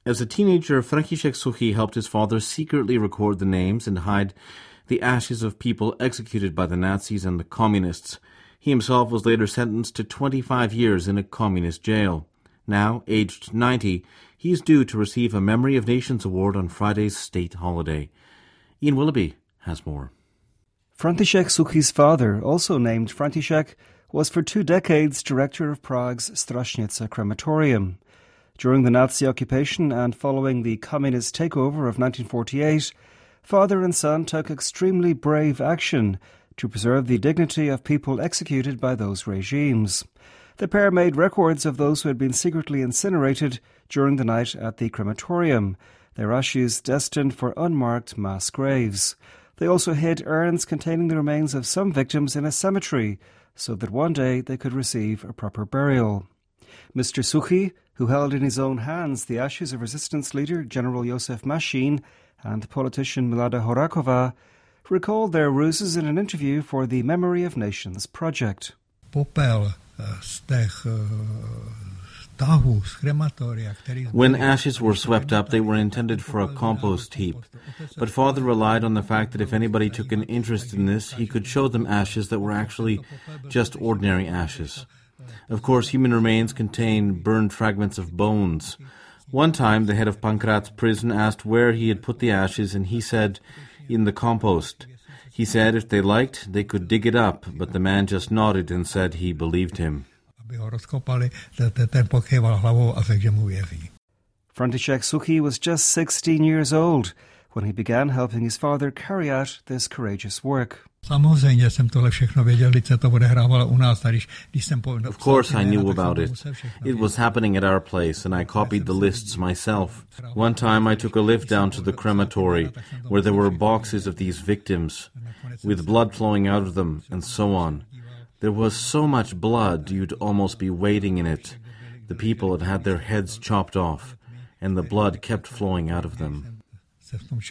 As a teenager, František Suchý helped his father secretly record the names and hide the ashes of people executed by the Nazis and the Communists. He himself was later sentenced to 25 years in a communist jail. Now, aged 90, he is due to receive a Memory of Nations award on Friday's state holiday. Ian Willoughby has more. František Suchý's father, also named František, was for 2 decades director of Prague's Strašnica crematorium. During the Nazi occupation and following the communist takeover of 1948, father and son took extremely brave action to preserve the dignity of people executed by those regimes. The pair made records of those who had been secretly incinerated during the night at the crematorium, their ashes destined for unmarked mass graves. They also hid urns containing the remains of some victims in a cemetery so that one day they could receive a proper burial. Mr. Suchý, who held in his own hands the ashes of resistance leader General Josef Mašín and politician Milada Horáková, recalled their ruses in an interview for the Memory of Nations project. When ashes were swept up, they were intended for a compost heap. But Father relied on the fact that if anybody took an interest in this, he could show them ashes that were actually just ordinary ashes. Of course, human remains contain burned fragments of bones. One time, the head of Pankrat's prison asked where he had put the ashes, and he said, in the compost. He said if they liked, they could dig it up, but the man just nodded and said he believed him. František Suchý was just 16 years old when he began helping his father carry out this courageous work. Of course I knew about it. It was happening at our place, and I copied the lists myself. One time I took a lift down to the crematory, where there were boxes of these victims, with blood flowing out of them, and so on. There was so much blood you'd almost be wading in it. The people had had their heads chopped off, and the blood kept flowing out of them. According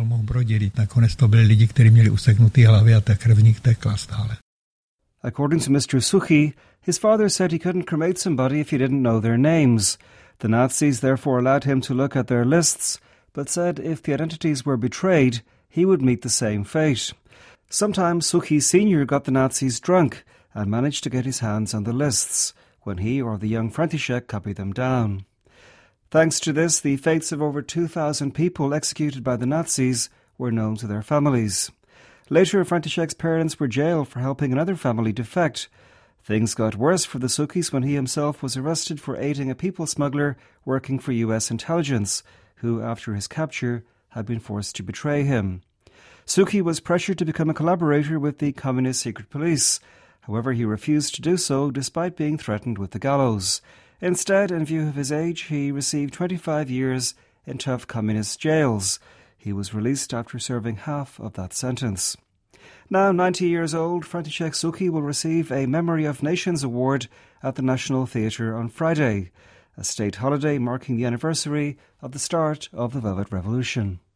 to Mr. Suchý, his father said he couldn't cremate somebody if he didn't know their names. The Nazis therefore allowed him to look at their lists, but said if the identities were betrayed, he would meet the same fate. Sometimes Suchý Sr. got the Nazis drunk and managed to get his hands on the lists, when he or the young František copied them down. Thanks to this, the fates of over 2,000 people executed by the Nazis were known to their families. Later, František's parents were jailed for helping another family defect. Things got worse for the Suchýs when he himself was arrested for aiding a people smuggler working for U.S. intelligence, who, after his capture, had been forced to betray him. Suchý was pressured to become a collaborator with the communist secret police. However, he refused to do so despite being threatened with the gallows. Instead, in view of his age, he received 25 years in tough communist jails. He was released after serving half of that sentence. Now 90 years old, František Suchý will receive a Memory of Nations award at the National Theatre on Friday, a state holiday marking the anniversary of the start of the Velvet Revolution.